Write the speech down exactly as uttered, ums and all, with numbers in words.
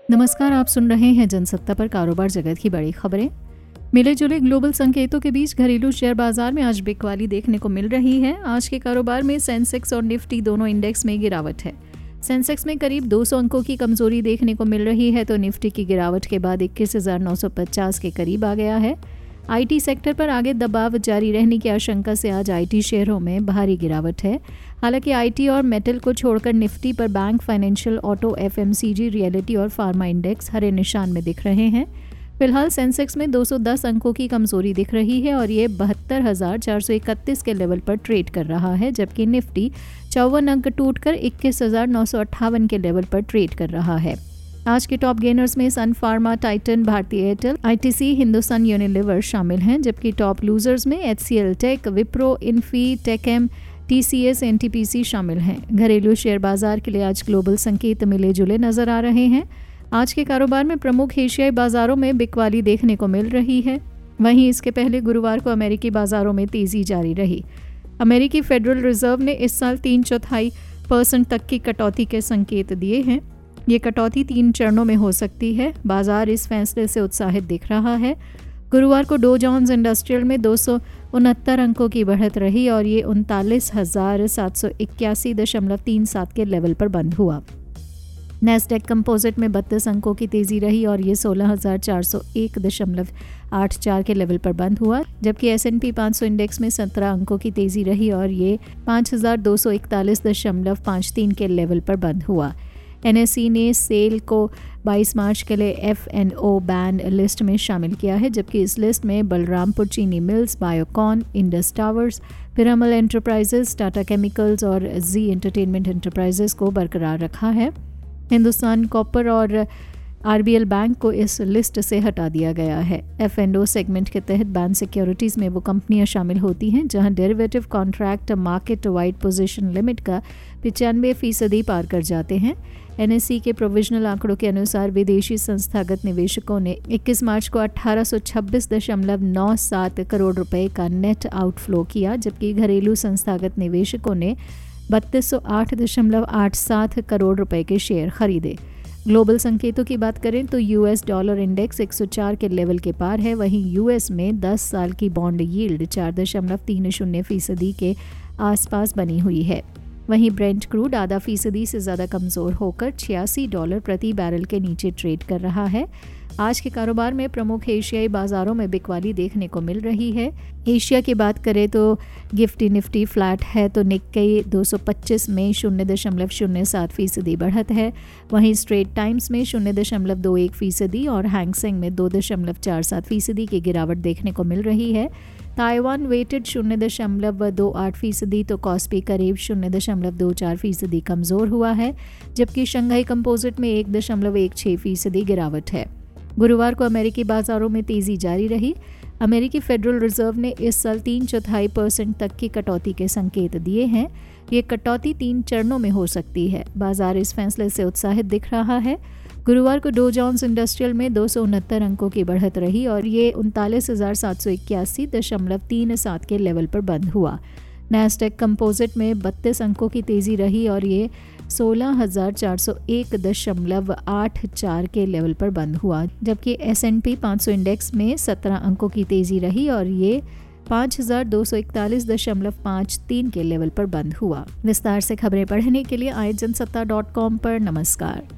नमस्कार, आप सुन रहे हैं जनसत्ता पर कारोबार जगत की बड़ी खबरें। मिले जुले ग्लोबल संकेतों के बीच घरेलू शेयर बाजार में आज बिकवाली देखने को मिल रही है। आज के कारोबार में सेंसेक्स और निफ्टी दोनों इंडेक्स में गिरावट है। सेंसेक्स में करीब दो सौ अंकों की कमजोरी देखने को मिल रही है तो निफ्टी की गिरावट के बाद इक्कीस हज़ार नौ सौ पचास के करीब आ गया है। आईटी सेक्टर पर आगे दबाव जारी रहने की आशंका से आज आईटी शेयरों में भारी गिरावट है। हालांकि आईटी और मेटल को छोड़कर निफ्टी पर bank, financial, auto, FMCG, realty और फार्मा इंडेक्स हरे निशान में दिख रहे हैं। फिलहाल सेंसेक्स में दो सौ दस अंकों की कमजोरी दिख रही है और ये बहत्तर हज़ार चार सौ इकतीस के लेवल पर ट्रेड कर रहा है, जबकि निफ्टी चौवन अंक टूटकर इक्कीस हज़ार नौ सौ अट्ठावन के लेवल पर ट्रेड कर रहा है। आज के टॉप गेनर्स में Sun Pharma, Titan, Bharti Airtel, ITC, Hindustan Unilever शामिल हैं, जबकि टॉप लूजर्स में HCL tech, Wipro, Infy, TechM, TCS, NTPC शामिल हैं। घरेलू शेयर बाजार के लिए आज ग्लोबल संकेत मिले जुले नजर आ रहे हैं। आज के कारोबार में प्रमुख एशियाई बाजारों में बिकवाली देखने को मिल रही है। वहीं इसके पहले गुरुवार को अमेरिकी बाजारों में तेजी जारी रही। अमेरिकी फेडरल रिजर्व ने इस साल तीन चौथाई परसेंट तक की कटौती के संकेत दिए हैं। ये कटौती तीन चरणों में हो सकती है। बाजार इस फैसले से उत्साहित दिख रहा है। गुरुवार को डो जोन्स इंडस्ट्रियल में दो सौ उनहत्तर अंकों की बढ़त रही और ये उनतालीस हज़ार सात सौ इक्यासी दशमलव तीन सात के लेवल पर बंद हुआ। नेस्डेक कंपोजिट में बत्तीस अंकों की तेजी रही और ये सोलह हज़ार चार सौ एक दशमलव आठ चार के लेवल पर बंद हुआ, जबकि एस एंड पी पाँच सौ इंडेक्स में सत्रह अंकों की तेजी रही और ये पाँच हज़ार दो सौ इकतालीस दशमलव पाँच तीन के लेवल पर बंद हुआ। एनएसई ने सेल को बाईस मार्च के लिए F and O ban list में शामिल किया है, जबकि इस लिस्ट में Balrampur Chini mills, Biocon, Indus towers, Piramal enterprises, Tata chemicals और जी एंटरटेनमेंट एंटरप्राइजेस को बरकरार रखा है। हिंदुस्तान कॉपर और आरबीएल बैंक को इस लिस्ट से हटा दिया गया है। एफ एंड ओ सेगमेंट के तहत बैन सिक्योरिटीज़ में वो कंपनियां शामिल होती हैं जहां derivative contract market wide position limit का पचानवे फीसदी पार कर जाते हैं। एनएसई के प्रोविजनल आंकड़ों के अनुसार विदेशी संस्थागत निवेशकों ने इक्कीस मार्च को अठारह सौ छब्बीस दशमलव नौ सात करोड़ रुपए का नेट आउटफ्लो किया, जबकि घरेलू संस्थागत निवेशकों ने बत्तीस सौ आठ दशमलव आठ सात करोड़ रुपए के शेयर खरीदे। ग्लोबल संकेतों की बात करें तो यूएस डॉलर इंडेक्स एक सौ चार के लेवल के पार है। वहीं यूएस में दस साल की बॉन्ड यील्ड चार दशमलव तीन शून्य फीसदी के आसपास बनी हुई है। वहीं ब्रेंट क्रूड आधा फीसदी से ज़्यादा कमज़ोर होकर छियासी डॉलर प्रति बैरल के नीचे ट्रेड कर रहा है। आज के कारोबार में प्रमुख एशियाई बाजारों में बिकवाली देखने को मिल रही है। एशिया की बात करें तो गिफ्टी निफ्टी फ्लैट है तो निक्केई दो सौ पच्चीस में शून्य दशमलव शून्य सात फीसदी बढ़त है। वहीं स्ट्रेट टाइम्स में शून्य दशमलव दो एक फीसदी और हैंगसेंग में दो दशमलव चार सात फीसदी की गिरावट देखने को मिल रही है। ताइवान वेटेड शून्य दशमलव दो आठ फीसदी तो कॉस्पी करीब शून्य दशमलव दो चार फीसदी कमज़ोर हुआ है, जबकि शंघाई कंपोजिट में एक दशमलव एक छः फीसदी गिरावट है। गुरुवार को अमेरिकी बाजारों में तेजी जारी रही। अमेरिकी फेडरल रिजर्व ने इस साल तीन चौथाई परसेंट तक की कटौती के संकेत दिए हैं। ये कटौती तीन चरणों में हो सकती है। बाजार इस फैसले से उत्साहित दिख रहा है। गुरुवार को डो जोन्स इंडस्ट्रियल में दो सौ उनहत्तर अंकों की बढ़त रही और ये उनतालीस हज़ार सात सौ इक्यासी दशमलव तीन सात के लेवल पर बंद हुआ। नेस्डेक कंपोजिट में बत्तीस अंकों की तेजी रही और ये सोलह हज़ार चार सौ एक दशमलव आठ चार के लेवल पर बंद हुआ, जबकि एस एंड पी पाँच सौ इंडेक्स में सत्रह अंकों की तेजी रही और ये पाँच हज़ार दो सौ इकतालीस दशमलव पाँच तीन के लेवल पर बंद हुआ। विस्तार से खबरें पढ़ने के लिए आए जनसत्ता डॉट कॉम पर। नमस्कार।